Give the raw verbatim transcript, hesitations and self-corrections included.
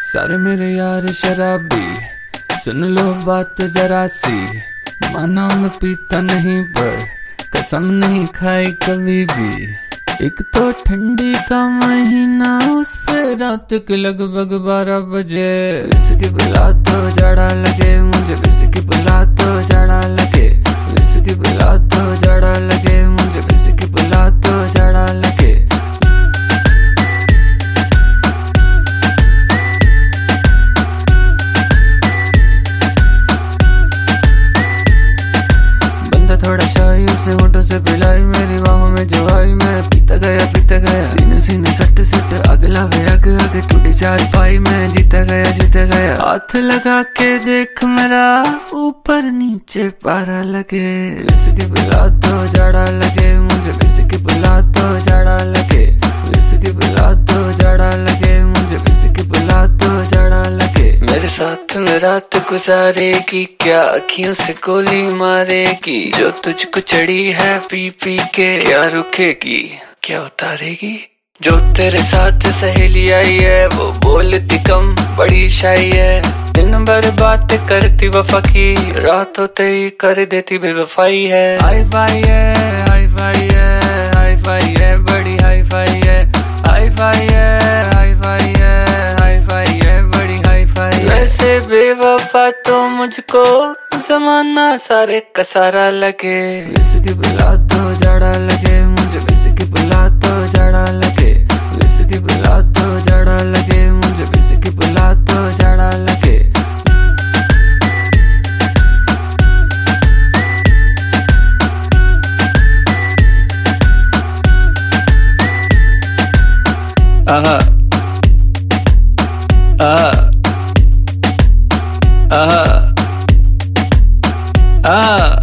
सारे मेरे यार शराबी, सुन लो बात जरा सी। मानो मैं पीता नहीं पर कसम नहीं खाई कभी भी। एक तो ठंडी का महीना, उस पे रात के लगभग बारह बजे। विस्की पिला तो जाड़ा लगे मुझे, विस्की पिला तो जाड़ा लगे, विस्की पिला तो जाड़ा लगे मुझे, विस्की पिला तो जाड़ा लगे। थोड़ा शाही उसने होठों से पिलाई, मेरी बाहों में जो आई मैं पीता गया पीता गया। सीने सीने सट सट अगला वे आगे आगे टूटी चार पाई, मैं जीता गया जीता गया। हाथ लगा के देख मेरा ऊपर नीचे पारा लगे। विस्की पिला तो जाड़ा लगे मुझे, विस्की पिला तो जाड़ा लगे, विस्की पिला तो जाड़ा लगे मुझे, विस्की पिला तो जाड़ा लगे। मेरे साथ में रात गुजारेगी क्या, अखियों से गोली मारेगी। जो तुझको चढ़ी है पी पी के, क्या रुकेगी क्या उतारेगी। जो तेरे साथ सहेली आई है वो बोलती कम बड़ी शाई है। दिन भर बात करती वफा की, रात होते ही कर देती बेवफाई है। हाई फाई है हाई फाई है हाई फाई है, बड़ी हाई फाई है हाई फाई है हाई फाई है हाई फाई है, बड़ी हाई फाई है। वैसे बेवफा तो मुझको जमाना सारे का सारा लगे। विस्की पिला तो जाड़ा लगे मुझे, विस्की पिला तो जाड़ा लगे, विस्की पिला तो जाड़ा लगे मुझे, विस्की पिला तो जाड़ा लगे। आहा आहा आहा आहा